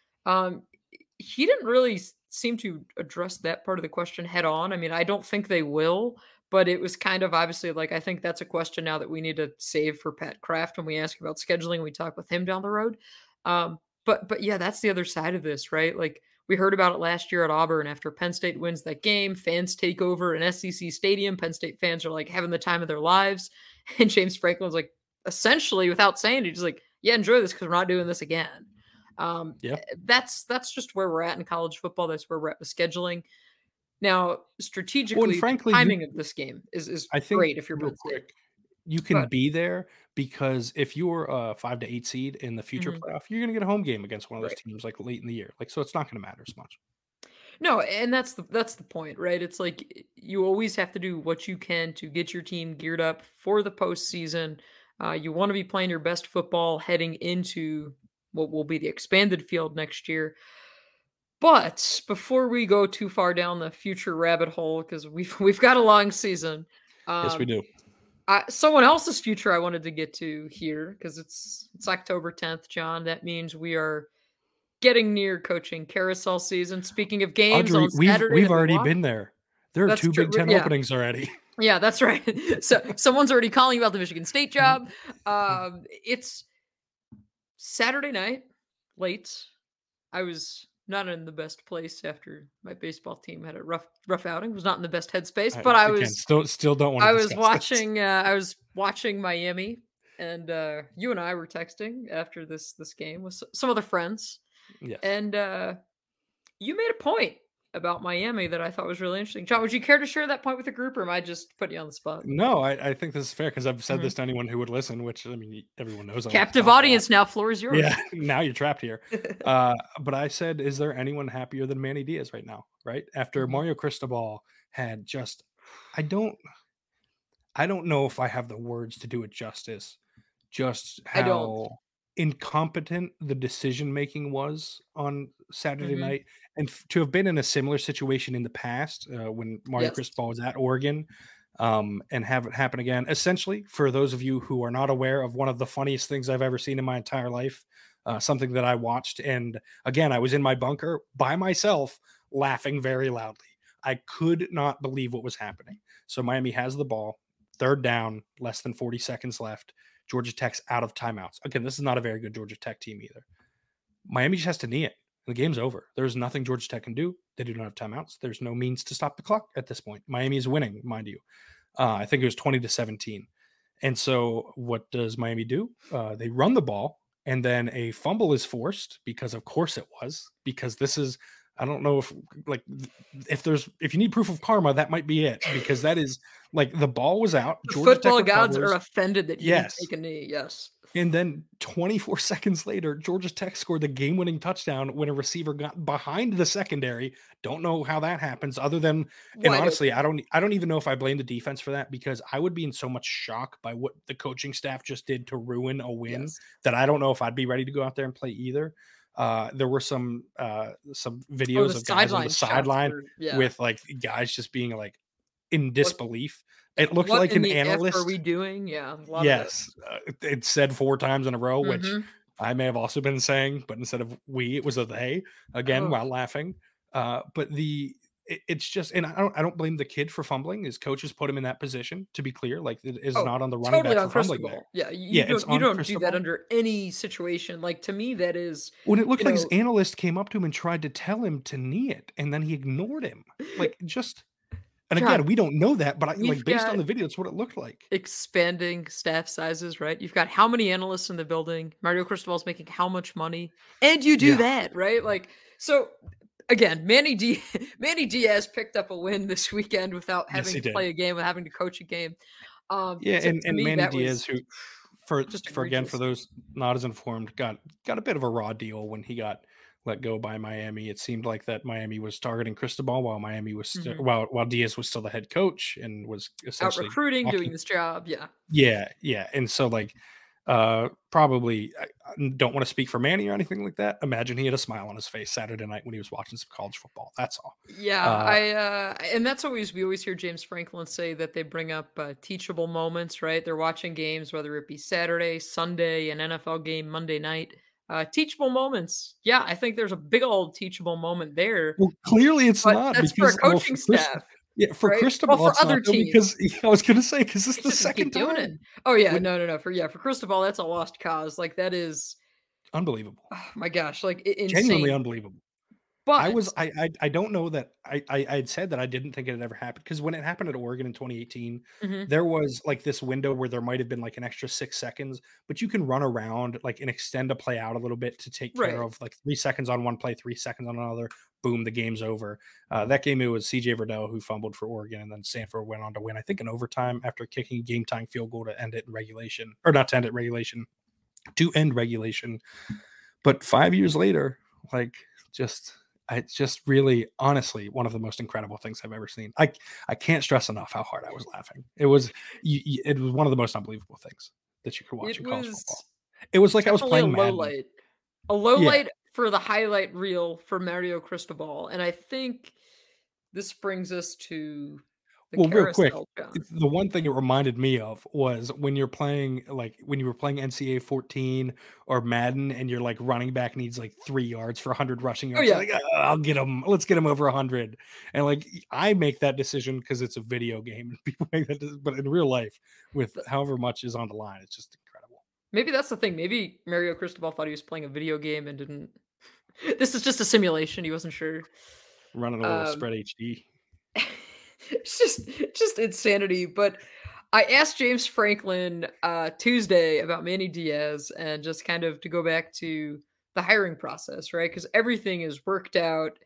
Um, he didn't really s- seem to address that part of the question head on. I mean, I don't think they will, but it was kind of obviously like I think that's a question now that we need to save for Pat Kraft when we ask about scheduling. We talk with him down the road. Um, but but yeah, that's the other side of this, right? Like we heard about it last year at Auburn after Penn State wins that game. Fans take over an S E C stadium. Penn State fans are like having the time of their lives, and James Franklin's like essentially without saying it, he's like, "Yeah, enjoy this because we're not doing this again." Um, yeah. that's that's just where we're at in college football. That's where we're at with scheduling. Now, Well, and strategically, the frankly, you timing of this game is is I think great if you're real Penn State. quick, you Go can ahead. be there because if you're a five to eight seed in the future Mhm. playoff, you're gonna get a home game against one of those Right. teams like late in the year. Like, so it's not gonna matter as much. No, and that's the that's the point, right? It's like you always have to do what you can to get your team geared up for the postseason. Uh, you want to be playing your best football heading into what will be the expanded field next year. But before we go too far down the future rabbit hole, because we've we've got a long season, Yes, we um, do. I, someone else's future I wanted to get to here because it's it's October tenth, John. That means we are getting near coaching carousel season. Speaking of games Audrey, on we've Saturday we've that we already watch, been there. There are that's two true. Big Ten Yeah, openings already. yeah, that's right. So someone's already calling about the Michigan State job. Um, it's Saturday night, late. I was not in the best place after my baseball team had a rough rough outing. Was not in the best headspace, I, but I again, was still still don't want to I was discuss this. watching uh, I was watching Miami, and uh, you and I were texting after this this game with s- some other friends, Yes. and uh, you made a point about Miami that I thought was really interesting. John, would you care to share that point with the group, or am I just putting you on the spot? No, I, I think this is fair because I've said Mhm. this to anyone who would listen, which I mean everyone knows I like to Captive talk a lot. audience now. Floor is yours. Yeah, now you're trapped here. Uh, but I said, is there anyone happier than Manny Diaz right now? Right after Mhm. Mario Cristobal had just, I don't, I don't know if I have the words to do it justice. Just I don't. how incompetent the decision making was on Saturday Mhm. night, and f- to have been in a similar situation in the past uh, when Mario Yes. Cristobal was at Oregon, um, and have it happen again. Essentially, for those of you who are not aware of one of the funniest things I've ever seen in my entire life, uh, something that I watched, and again, I was in my bunker by myself, laughing very loudly. I could not believe what was happening. So Miami has the ball, third down, less than forty seconds left. Georgia Tech's out of timeouts. Again, this is not a very good Georgia Tech team either. Miami just has to knee it. The game's over. There's nothing Georgia Tech can do. They do not have timeouts. There's no means to stop the clock at this point. Miami is winning, mind you. Uh, I think it was twenty to seventeen. And so what does Miami do? Uh, they run the ball, and then a fumble is forced because, of course, it was. Because this is, I don't know if like if there's if you need proof of karma, that might be it. Because that is like the ball was out. The Georgia Tech football gods are recovers. offended that you didn't Yes, take a knee. Yes. and then twenty-four seconds later, Georgia Tech scored the game-winning touchdown when a receiver got behind the secondary. Don't know how that happens other than, and Wide honestly, open. I don't I don't even know if I blame the defense for that because I would be in so much shock by what the coaching staff just did to ruin a win Yes. that I don't know if I'd be ready to go out there and play either. Uh, there were some uh, some Oh, the videos of guys on the sideline shots sideline were yeah. with like guys just being like in What disbelief. yeah, It looked what like in an the F are we analyst. doing? Yeah, a lot of Yes, those. uh, it said four times in a row, which Mhm. I may have also been saying, but instead of "we," it was a "they," again, Oh, while laughing. Uh, but the it it's just and I don't I don't blame the kid for fumbling. His coaches put him in that position, to be clear, like, it is oh, not on the running totally back on for fumbling there. Cristobal. Yeah, you Yeah, you it's don't you on don't do that Cristobal. under any situation. Like, to me, that is, When it looked you like his know analyst came up to him and tried to tell him to knee it, and then he ignored him. Like, just and John, again, we don't know that, but I like, we've based on got the video, it's what it looked like. expanding staff sizes, right? You've got how many analysts in the building? Mario Cristobal's making how much money? And you do Yeah. that, right? Like, so again, Manny D Manny Diaz picked up a win this weekend without Yes, having he to did. play a game, without having to coach a game. Um, Yeah, to, and to and me, Manny that Diaz, was who for just for again for egregious. those not as informed, got got a bit of a raw deal when he got let go by Miami. It seemed like that Miami was targeting Cristobal while Miami was still Mhm. while while Diaz was still the head coach and was Out essentially recruiting, doing talking. this job. Yeah. Yeah, yeah, and so like uh probably I, I don't want to speak for Manny or anything like that. Imagine he had a smile on his face Saturday night when he was watching some college football. That's all. Yeah, Uh I uh and that's always we always hear James Franklin say that they bring up uh, teachable moments, right? They're watching games, whether it be Saturday, Sunday, an N F L game Monday night. Uh, teachable moments. Yeah, I think there's a big old teachable moment there, well, clearly it's but not that's for a because well for coaching Chris staff, yeah, for right? Well, Cristobal for it's other not though teams, because I was gonna say because this is he the just doesn't second keep doing it. time. Oh yeah, When no, no, no. For yeah, for Cristobal, that's a lost cause. Like that is, unbelievable. oh my gosh, like i- Genuinely insane. unbelievable. I But was I I I don't know that I I I had said that I didn't think it had ever happened because when it happened at Oregon in twenty eighteen, mhm, there was, like, this window where there might have been, like, an extra six seconds, but you can run around, like, and extend a play out a little bit to take care right, of, like, three seconds on one play, three seconds on another, boom, the game's over. Uh, that game, it was C J Verdell who fumbled for Oregon, and then Stanford went on to win, I think, in overtime after kicking a game-tying field goal to end it in regulation or not to end it in regulation, to end regulation. But five years later, like, just it's just really, honestly, one of the most incredible things I've ever seen. I I can't stress enough how hard I was laughing. It was you, you, it was one of the most unbelievable things that you could watch it in college was football. It was like I was definitely a playing low Madden. light. A low Yeah, light for the highlight reel for Mario Cristobal, and I think this brings us to the Well, real quick, carousel, John. it's the one thing it reminded me of was when you're playing, like, when you were playing N C A A fourteen or Madden and your, like, running back needs, like, three yards for one hundred rushing Oh, yards, you're yeah. like, "Oh, I'll get him. Let's get him over one hundred." And, like, I make that decision because it's a video game, and people make that deci but in real life, with Th however much is on the line, it's just incredible. Maybe that's the thing, maybe Mario Cristobal thought he was playing a video game and didn't this is just a simulation, he wasn't sure. Running a little Um spread H D. It's just just insanity, but I asked James Franklin, uh, Tuesday about Manny Diaz and just kind of to go back to the hiring process, right? Because everything is worked out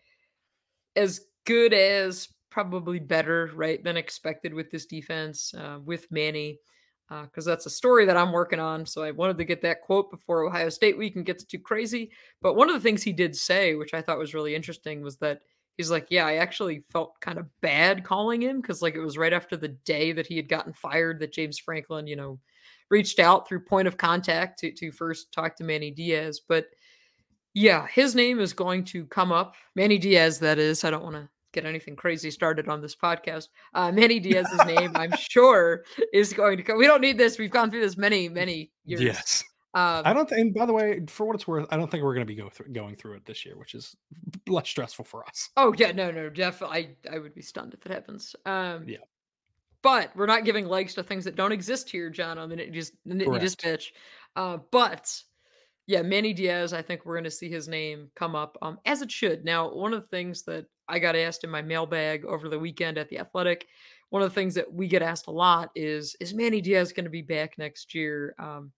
as good as, probably better, right, than expected with this defense, uh, with Manny, because that's a story that I'm working on, so I wanted to get that quote before Ohio State week and gets too crazy, but one of the things he did say, which I thought was really interesting, was that he's like, "Yeah, I actually felt kinda bad calling him because like, it was right after the day that he had gotten fired that James Franklin, you know, reached out through point of contact to to first talk to Manny Diaz," but yeah, his name is going to come up. Manny Diaz, that is. I don't wanna get anything crazy started on this podcast. Uh, Manny Diaz's name, I'm sure, is going to come. We don't need this. We've gone through this many, many years. Yes. I Um, don't think and by the way, for what it's worth, I don't think we're gonna be go through going through it this year, which is less stressful for us. oh, yeah, no, no, definitely. I I would be stunned if it happens. Um, Yeah, but we're not giving legs to things that don't exist here, John, on the Nittany Just the Nittany correct. Dispatch. Uh, but yeah, Manny Diaz, I think we're going to see his name come up, um, as it should. Now, one of the things that I got asked in my mailbag over the weekend at the Athletic, one of the things that we get asked a lot is, is Manny Diaz going to be back next year? Um,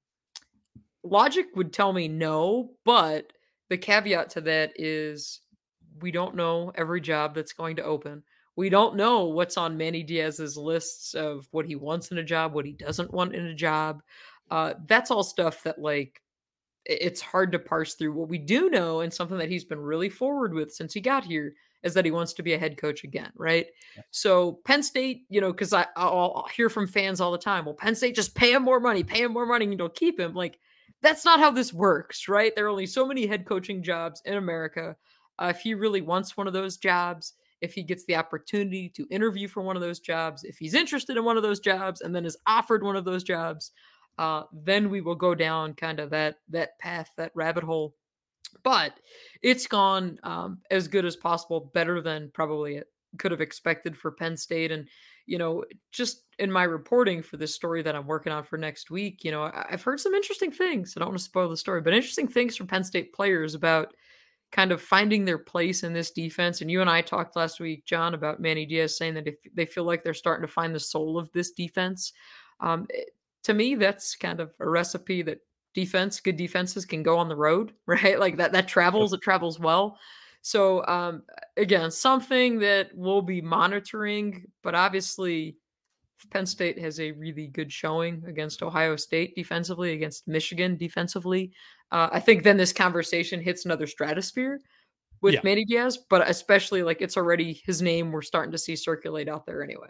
logic would tell me no, but the caveat to that is we don't know every job that's going to open. We don't know what's on Manny Diaz's lists of what he wants in a job, what he doesn't want in a job. Uh, that's all stuff that like i- it's hard to parse through. What we do know, and something that he's been really forward with since he got here, is that he wants to be a head coach again, right? So Penn State, you know, because I I'll, I'll hear from fans all the time. Well, Penn State just pay him more money, pay him more money, and you'll keep him. Like that's not how this works, right? There are only so many head coaching jobs in America. Uh, if he really wants one of those jobs, if he gets the opportunity to interview for one of those jobs, if he's interested in one of those jobs, and then is offered one of those jobs, uh, then we will go down kind of that that path, that rabbit hole. But it's gone um, as good as possible, better than probably it could have expected for Penn State. And you know, just in my reporting for this story that I'm working on for next week, you know, I- I've heard some interesting things. I don't want to spoil the story, but interesting things from Penn State players about kind of finding their place in this defense. And you and I talked last week, John, about Manny Diaz saying that if they feel like they're starting to find the soul of this defense, um, it- to me, that's kind of a recipe that defense, good defenses can go on the road, right? Like that, that Yep. travels, it travels well. So, um, again, something that we'll be monitoring, but obviously Penn State has a really good showing against Ohio State defensively, against Michigan defensively. Uh, I think then this conversation hits another stratosphere with Yeah. Manny Diaz, but especially like it's already his name we're starting to see circulate out there anyway.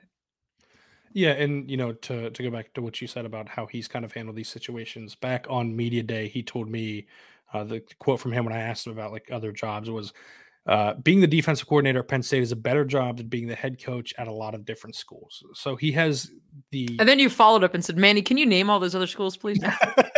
Yeah, and you know, to to go back to what you said about how he's kind of handled these situations, back on media day, he told me uh, the quote from him when I asked him about like other jobs was, uh, "Being the defensive coordinator at Penn State is a better job than being the head coach at a lot of different schools." So he has the And then you followed up and said, "Manny, can you name all those other schools, please?" No.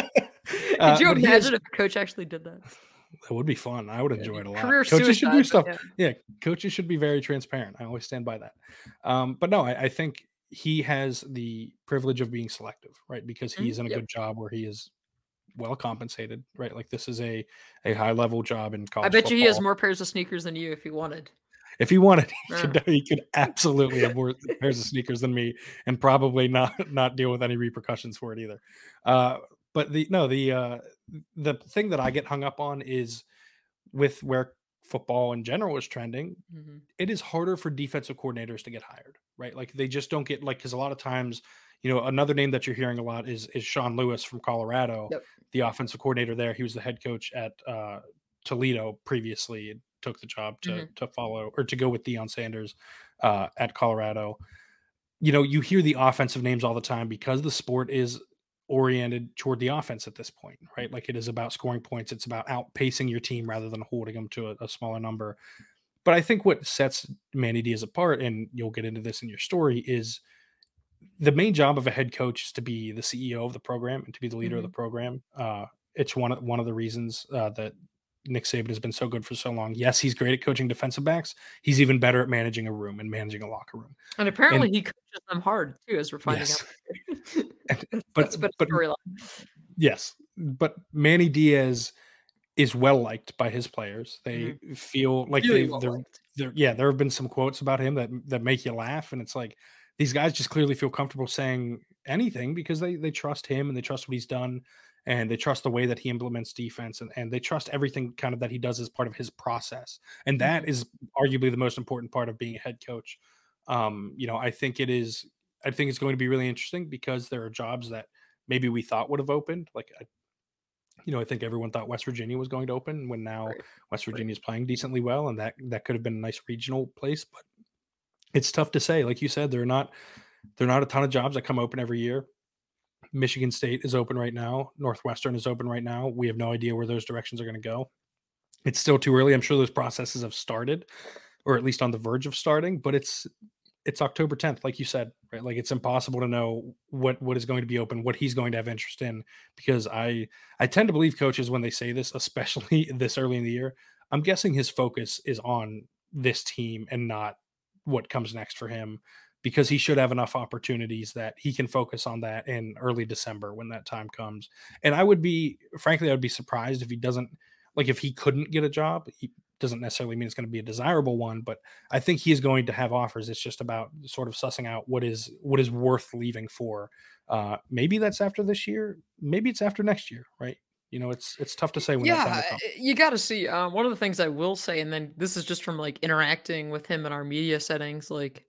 Could uh, you but he has imagine if a coach actually did that? that would be fun. I would That'd enjoy be it a lot. career Coaches should do suicide, but stuff. yeah. Yeah, coaches should be very transparent. I always stand by that. Um, but no, I, I think he has the privilege of being selective, right? Because Mhm, he's in a yep. good job where he is well compensated, right? Like this is a a high level job in I college bet you he has football. more pairs of sneakers than you if he wanted. If he wanted, he Uh, could he could absolutely have more pairs of sneakers than me, and probably not not deal with any repercussions for it either. Uh, but the no the uh, the thing that I get hung up on is with where football in general is trending, mhm. it is harder for defensive coordinators to get hired, right? Like they just don't get like because a lot of times, you know, another name that you're hearing a lot is is Sean Lewis from Colorado, Yep. the offensive coordinator there. He was the head coach at uh, Toledo previously, and took the job to Mhm. to follow or to go with Deion Sanders uh, at Colorado. You know, you hear the offensive names all the time because the sport is oriented toward the offense at this point, right? Like it is about scoring points. It's about outpacing your team rather than holding them to a, a smaller number. But I think what sets Manny Diaz apart, and you'll get into this in your story, is the main job of a head coach is to be the C E O of the program and to be the leader of the Mhm. program. Uh, it's one of one of the reasons uh, that Nick Saban has been so good for so long. Yes, he's great at coaching defensive backs. He's even better at managing a room and managing a locker room. And And apparently he coaches them hard too, as we're finding out. yes, That's but that's been but a storyline. yes, but Manny Diaz is well liked by his players. They Mhm. feel like Really they well they're liked. they're yeah, there have been some quotes about him that that make you laugh, and it's like these guys just clearly feel comfortable saying anything because they they trust him and they trust what he's done and they trust the way that he implements defense and, and they trust everything kind of that he does as part of his process. And that Mhm. is arguably the most important part of being a head coach. Um, you know, I think it is I think it's going to be really interesting because there are jobs that maybe we thought would have opened. Like I you know, I think everyone thought West Virginia was going to open when now Right. West Right. Virginia is playing decently well, and that that could have been a nice regional place. But it's tough to say. Like you said, there are not there are not a ton of jobs that come open every year. Michigan State is open right now. Northwestern is open right now. We have no idea where those directions are going to go. It's still too early. I'm sure those processes have started, or at least on the verge of starting. But it's it's October tenth, like you said, right? Like it's impossible to know what what is going to be open, what he's going to have interest in, because I I tend to believe coaches when they say this, especially this early in the year. I'm guessing his focus is on this team and not what comes next for him, because he should have enough opportunities that he can focus on that in early December when that time comes. And I would be, frankly, I would be surprised if he doesn't, like if he couldn't get a job. He doesn't necessarily mean it's going to be a desirable one, but I think he's going to have offers. It's just about sort of sussing out what is what is worth leaving for. Uh, maybe that's after this year. Maybe it's after next year, right? You know, it's it's tough to say when that time Yeah, will come. eh, you gotta see, um, one of the things I will say, and then this is just from, like, interacting with him in our media settings, like,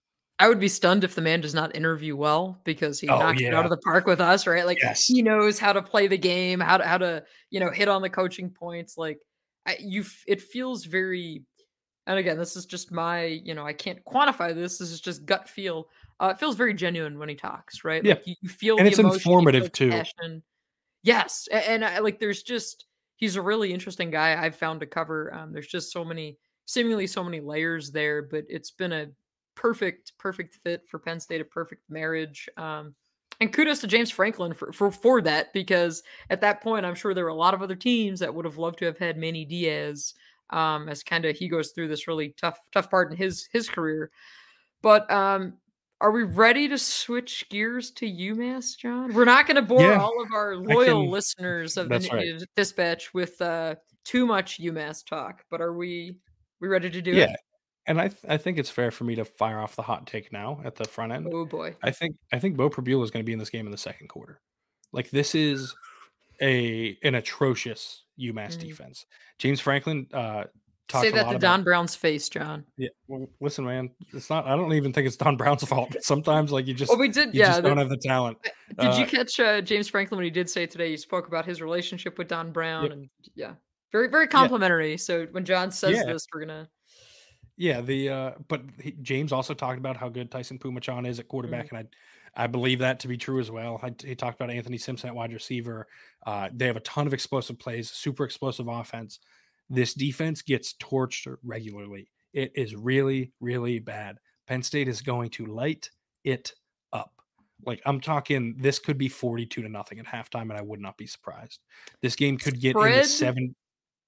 I would be stunned if the man does not interview well because he Oh knocks it out yeah, of the park with us, right? Like, yes, he knows how to play the game, how to how to, you know, hit on the coaching points, like, I you f it feels very and again, this is just my, you know, I can't quantify this, this is just gut feel. Uh, it feels very genuine when he talks, right? yeah, Like, you you feel and the it's emotion, you feel informative the too. passion. Yes, a and I like, there's just he's a really interesting guy I've found to cover, um, there's just so many seemingly so many layers there, but it's been a perfect, perfect fit for Penn State, a perfect marriage, um, and kudos to James Franklin for for for that because at that point, I'm sure there were a lot of other teams that would have loved to have had Manny Diaz, um, as kinda he goes through this really tough tough part in his his career, but, um, are we ready to switch gears to UMass, John? We're not gonna bore Yeah, all of our I loyal can. listeners of the That's right. Nittany Dispatch with, uh, too much UMass talk, but are we we ready to do it? Yeah, and I th- I think it's fair for me to fire off the hot take now at the front end. Oh boy. I think I think Bo Prabula is going to be in this game in the second quarter. Like this is a an atrocious UMass Mhm. defense. James Franklin uh, Say talked a that lot to about. Don Brown's face, John. Yeah, well, listen, man, it's not. I don't even think it's Don Brown's fault. Sometimes, like you Oh, just we did you yeah, just don't the have the talent. eh, did you Uh, catch, uh, James Franklin when he did say today he spoke about his relationship with Don Brown yep, and yeah, very, very yeah, complimentary, so when John says yeah, this, we're gonna yeah. The uh, but he, James also talked about how good Tyson Pumachan is at mhm. quarterback, and I I believe that to be true as well. I, he talked about Anthony Simpson at wide receiver. Uh, they have a ton of explosive plays, super explosive offense. This defense gets torched regularly. It is really, really bad. Penn State is going to light it up. Like I'm talking, this could be forty-two to nothing at halftime, and I would not be surprised. This game could get in the Spread seven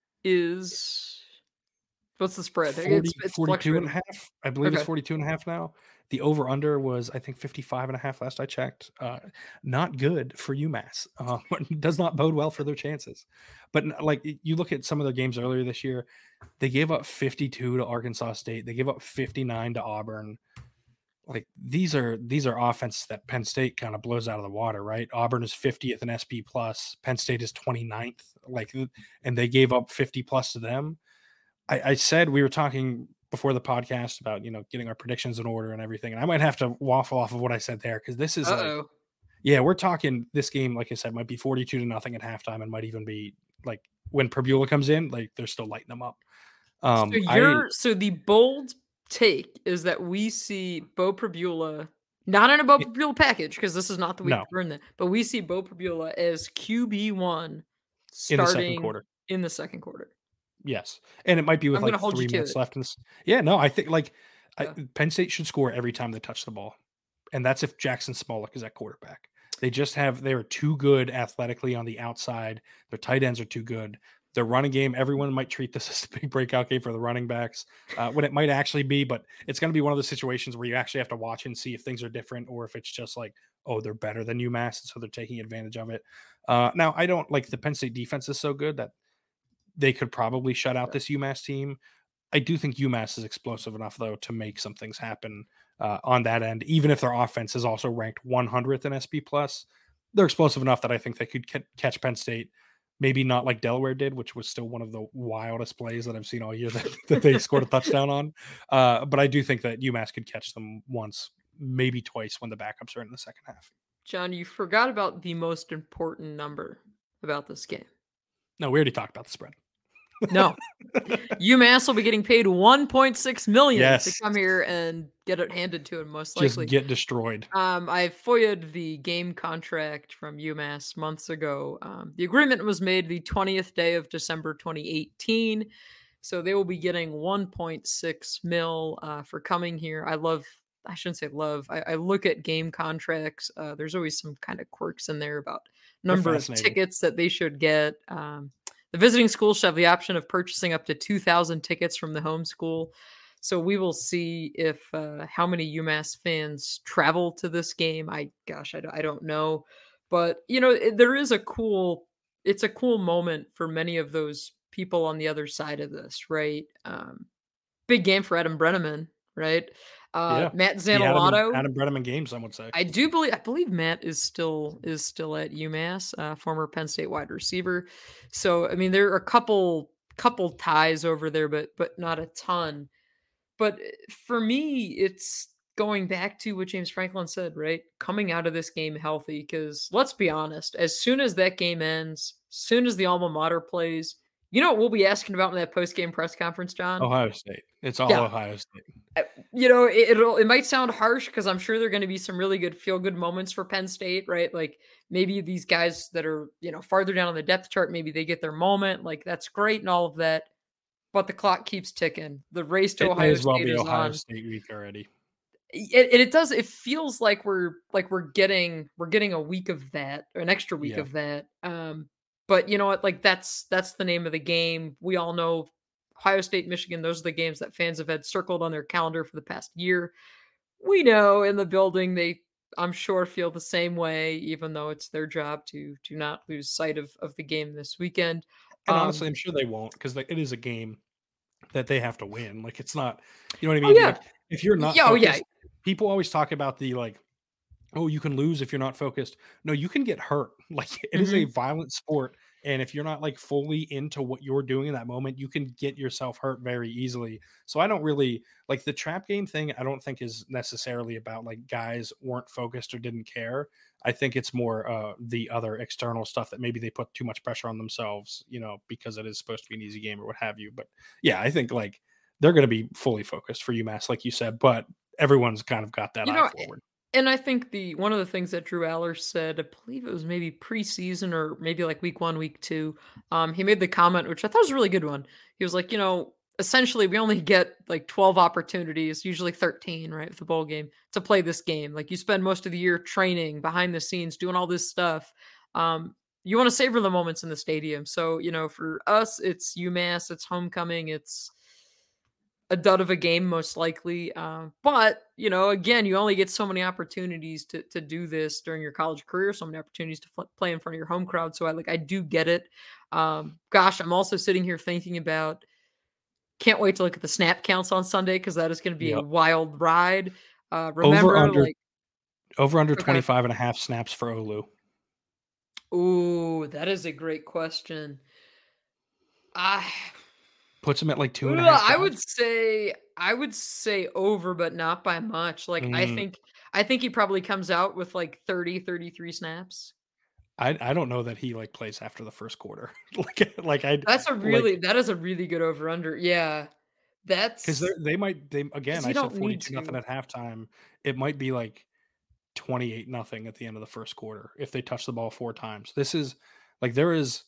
is what's the spread? It's forty, it's forty-two and a fluctuating. half. I believe it's Okay. forty-two and a half now. The over under was, I think, fifty-five and a half last I checked. Uh, not good for UMass. Uh, does not bode well for their chances. But like you look at some of the games earlier this year, they gave up fifty-two to Arkansas State. They gave up fifty-nine to Auburn. Like these are these are offenses that Penn State kind of blows out of the water, right? Auburn is fiftieth in S P plus, Penn State is twenty-ninth, like, and they gave up fifty plus to them. I, I said we were talking before the podcast about you know getting our predictions in order and everything, and I might have to waffle off of what I said there because this is like, Uh-oh. yeah, we're talking this game, like I said, might be forty-two to nothing at halftime, and might even be like when Pabula comes in, like they're still lighting them up. So Um, I you're so the bold take is that we see Bo Prabula Not in a Beau It Pribula package because this is not the week No. to burn that, but we see Beau Pribula as Q B one In the second starting quarter. in the second quarter. Yes, and it might be with, I'm gonna like, hold you three to minutes it. left in this Yeah, no, I think, like, I Yeah. Penn State should score every time they touch the ball, and that's if Jackson Smolik is at quarterback. They just have they are too good athletically on the outside. Their tight ends are too good. Their running game, everyone might treat this as a big breakout game for the running backs, uh, when it might actually be, but it's gonna be one of those situations where you actually have to watch and see if things are different or if it's just like, "Oh, they're better than UMass, so they're taking advantage of it." Uh, now I don't like the Penn State defense is so good that they could probably shut out Yeah. this UMass team. I do think UMass is explosive enough though to make some things happen uh, on that end. Even if their offense is also ranked one hundredth in S P plus, they're explosive enough that I think they could ca- catch Penn State. Maybe not like Delaware did, which was still one of the wildest plays that I've seen all year that, that they scored a touchdown on. Uh, but I do think that UMass could catch them once, maybe twice when the backups are in the second half. John, you forgot about the most important number about this game. No, we already talked about the spread. No. UMass will be getting paid one point six million dollars to Yes, come here and get it handed to him most just likely. get destroyed. Um, I foiled the game contract from UMass months ago. Um, the agreement was made the twentieth day of December twenty eighteen. So they will be getting one point six mil uh, for coming here. I love, I shouldn't say love. I, I look at game contracts. Uh, there's always some kind of quirks in there about They're number of fascinating. tickets that they should get. Um, the visiting school should have the option of purchasing up to two thousand tickets from the home school. So we will see if uh, how many UMass fans travel to this game. I gosh, I, don't- I don't know, but you know it, there is a cool. It's a cool moment for many of those people on the other side of this, right? Um, big game for Adam Brenneman, right? Uh, Yeah, Matt the Adam Zanolato. Adam Brenneman games, I would say. I do believe I believe Matt is still is still at UMass, uh, former Penn State wide receiver. So I mean, there are a couple couple ties over there, but but not a ton. But eh, for me, it's going back to what James Franklin said, right? Coming out of this game healthy, because let's be honest, as soon as that game ends, soon as the alma mater plays, you know what we'll be asking about in that post game press conference, John? Ohio State. It's all Yeah, Ohio State. uh, you know, it, it'll it might sound harsh because I'm sure there are going to be some really good feel good moments for Penn State, right? Like maybe these guys that are you know farther down on the depth chart, maybe they get their moment, like that's great and all of that. But the clock keeps ticking. The race to It may Ohio as well State be is Ohio on. State week already. It, it it does. It feels like we're like we're getting we're getting a week of that, or an extra week Yeah. of that. Um, but you know what? Like that's that's the name of the game. We all know Ohio State, Michigan. Those are the games that fans have had circled on their calendar for the past year. We know in the building they, I'm sure, feel the same way, even though it's their job to to not lose sight of of the game this weekend. And Um, honestly, I'm sure they won't because like, it is a game that they have to win. Like it's not, you know what I oh mean? yeah, Like if you're not yeah, oh yeah. focused, people always talk about the like, oh, you can lose if you're not focused. No, you can get hurt. Like it is a hmm violent sport. And if you're not like fully into what you're doing in that moment, you can get yourself hurt very easily. So I don't really like the trap game thing. I don't think is necessarily about like guys weren't focused or didn't care. I think it's more uh, the other external stuff that maybe they put too much pressure on themselves, you know, because it is supposed to be an easy game or what have you. But yeah, I think like they're going to be fully focused for UMass, like you said, but everyone's kind of got that You eye know, forward. and I think the one of the things that Drew Aller said, I believe it was maybe preseason or maybe like week one, week two, um, he made the comment, which I thought was a really good one. He was like, you know, essentially we only get like twelve opportunities, usually thirteen, right, with the bowl game, to play this game. Like you spend most of the year training behind the scenes, doing all this stuff. Um, you want to savor the moments in the stadium. So, you know, for us, it's UMass, it's homecoming, it's a dud of a game most likely. Uh, but you know, again, you only get so many opportunities to to do this during your college career. So many opportunities to fl- play in front of your home crowd. So I like I do get it. Um, gosh, I'm also sitting here thinking about. Can't wait to look at the snap counts on Sunday because that is going to be a Yep. wild ride. Uh, Over remember, under like over under okay, twenty-five and a half snaps for Olu. ooh, that is a great question. I Puts him at like two and a Ugh, half I would sacks. say I would say over, but not by much. Like, I Mm, think I think he probably comes out with, like, thirty, thirty-three snaps. I I don't know that he like plays after the first quarter. like like I That's a like really that is a really good over under. Yeah. because they That's they might they because again I you said don't need forty-two nothing to. at halftime. It might be like twenty-eight nothing at the end of the first quarter if they touch the ball four times. This is like there is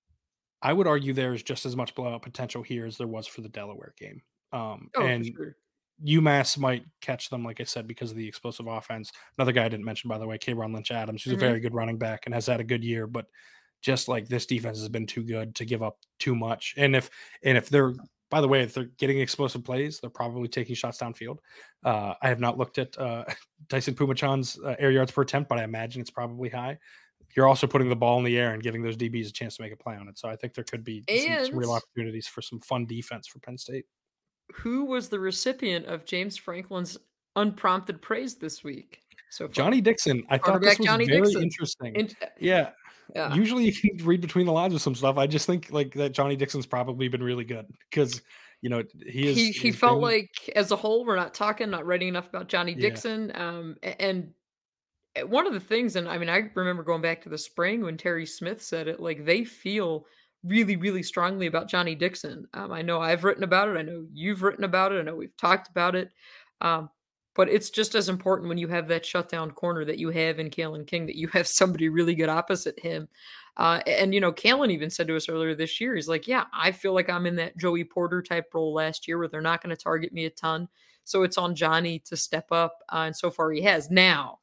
I would argue there is just as much blowout potential here as there was for the Delaware game. Um, Oh, for and sure. UMass might catch them, like I said, because of the explosive offense. Another guy I didn't mention, by the way, K'Ron Lynch Adams, who's a Mhm. very good running back and has had a good year, but just like this defense has been too good to give up too much. And if and if they're by the way, if they're getting explosive plays, they're probably taking shots downfield. Uh, I have not looked at uh, Tyson Pumachan's uh, air yards per attempt, but I imagine it's probably high. You're also putting the ball in the air and giving those D Bs a chance to make a play on it. So I think there could be some, some And real opportunities for some fun defense for Penn State. who was the recipient of James Franklin's unprompted praise this week so far? Johnny Dixon, I thought this Quarterback was Johnny very Dixon. interesting. And, uh Yeah, yeah. usually you can read between the lines with some stuff. I just think like that Johnny Dixon's probably been really good because you know he is He he he's felt been like, as a whole, we're not talking, not writing enough about Johnny yeah Dixon, um, a and Uh, one of the things, and I mean, I remember going back to the spring when Terry Smith said it, like they feel really, really strongly about Johnny Dixon. Um, I know I've written about it. I know you've written about it. I know we've talked about it. Um, but it's just as important when you have that shutdown corner that you have in Kalen King, that you have somebody really good opposite him. Uh, and, you know, Kalen even said to us earlier this year, he's like, yeah, I feel like I'm in that Joey Porter type role last year where they're not going to target me a ton. So it's on Johnny to step up. Uh, and so far he has. Now,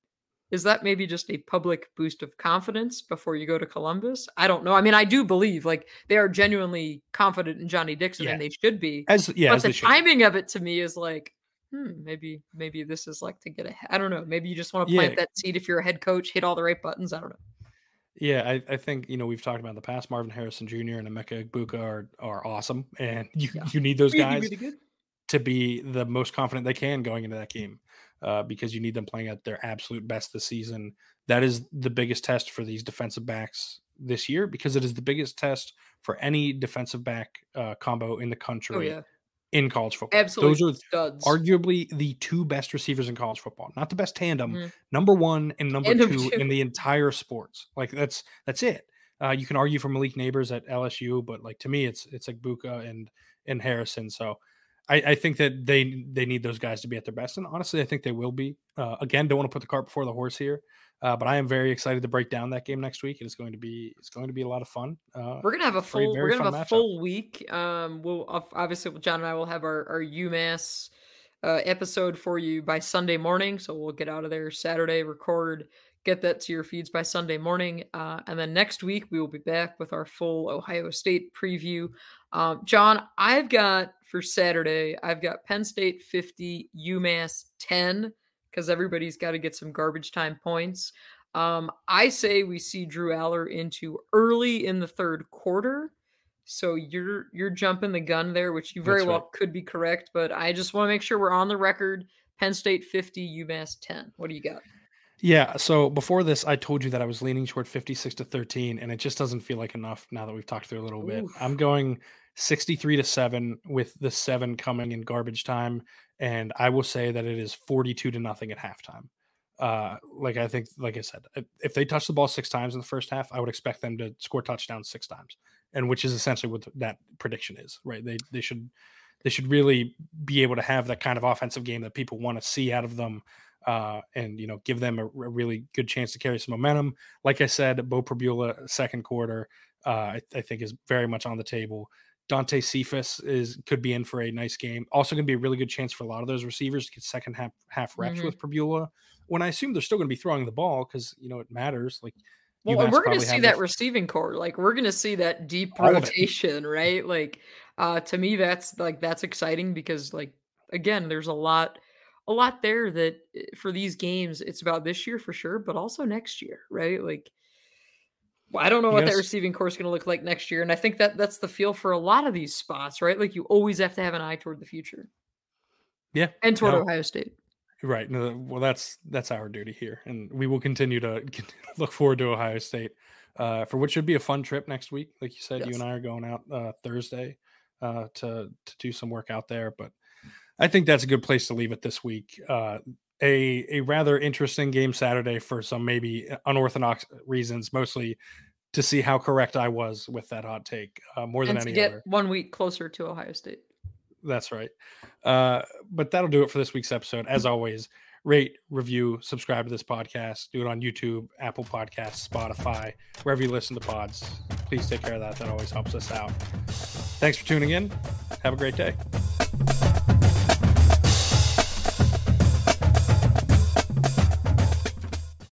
is that maybe just a public boost of confidence before you go to Columbus? I don't know. I mean, I do believe, like, they are genuinely confident in Johnny Dixon, yeah and they should be, as yeah but as they the should be. timing of it to me is like, "Hmm, maybe maybe this is, like, to get ahead." I don't know. Maybe you just wanna plant Yeah, that seed if you're a head coach, hit all the right buttons. I don't know. yeah. I, I think you know we've talked about in the past. Marvin Harrison Junior and Emeka Egbuka are are awesome, and you Yeah. you need those Really, guys really good. to be the most confident they can going into that game uh, because you need them playing at their absolute best this season. That is the biggest test for these defensive backs this year because it is the biggest test for any defensive back uh, combo in the Oh, country yeah. in college football. Those Absolute are studs. arguably the two best receivers in college football, not the best tandem, Mhm. number one and number And number two two. in the entire sports. Like that's that's it. Uh, you can argue for Malik Neighbors at L S U, but like to me, it's it's like Buka and and Harrison. So I, I think that they they need those guys to be at their best, and honestly, I think they will be. Uh, again, don't want to put the cart before the horse here, uh, but I am very excited to break down that game next week. It is going to be it's going to be a lot of fun. Uh, We're gonna have a very full we're very gonna fun have a matchup. full week. Um, we'll ob- obviously John and I will have our our UMass uh, episode for you by Sunday morning. So we'll get out of there Saturday, record, get that to your feeds by Sunday morning, uh, and then next week we will be back with our full Ohio State preview. Um, John, I've got for Saturday, I've got Penn State fifty, UMass ten, because everybody's got to get some garbage time points. Um, I say we see Drew Aller into early in the third quarter. So you're you're jumping the gun there, which you very That's right. well could be correct, but I just want to make sure we're on the record. Penn State fifty, UMass ten. What do you got? Yeah. So before this, I told you that I was leaning toward fifty-six to thirteen, and it just doesn't feel like enough now that we've talked through a little bit. I'm Oof. going sixty-three to seven with the seven coming in garbage time. And I will say that it is forty-two to nothing at halftime. Uh, like I think, like I said, if if they touch the ball six times in the first half, I would expect them to score touchdowns six times, and which is essentially what that prediction is, right? They they should they should really be able to have that kind of offensive game that people want to see out of them, uh, and you know give them a, a really good chance to carry some momentum. Like I said, Bo Prabula second quarter, uh, I, I think is very much on the table. Dante Cephas is could be in for a nice game. Also, going to be a really good chance for a lot of those receivers to get second half half reps Mhm. with Prabula. When I assume they're still going to be throwing the ball because you know it matters. Like Well, and UMass we're gonna probably see have their that receiving core, like, we're gonna see that deep all of it. rotation, right? Like, uh, to me, that's, like, that's exciting because, like, again, there's a lot a lot there that, eh, for these games, it's about this year for sure, but also next year, right? Like, well, I don't know You what that guys, receiving core is gonna look like next year, and I think that that's the feel for a lot of these spots, right? Like, you always have to have an eye toward the future yeah, and toward no, Ohio State. right. No, well, that's that's our duty here, and we will continue to look forward to Ohio State uh, for what should be a fun trip next week. Like you said, you and Yes. I are going out uh, Thursday uh, to to do some work out there, but I think that's a good place to leave it this week. Uh, a a rather interesting game Saturday for some maybe unorthodox reasons, mostly to see how correct I was with that hot take uh, more than And to any get other. one week closer to Ohio State. That's right. Uh, but that'll do it for this week's episode. As always, rate, review, subscribe to this podcast. Do it on YouTube, Apple Podcasts, Spotify, wherever you listen to pods. Please take care of that. That always helps us out. Thanks for tuning in. Have a great day.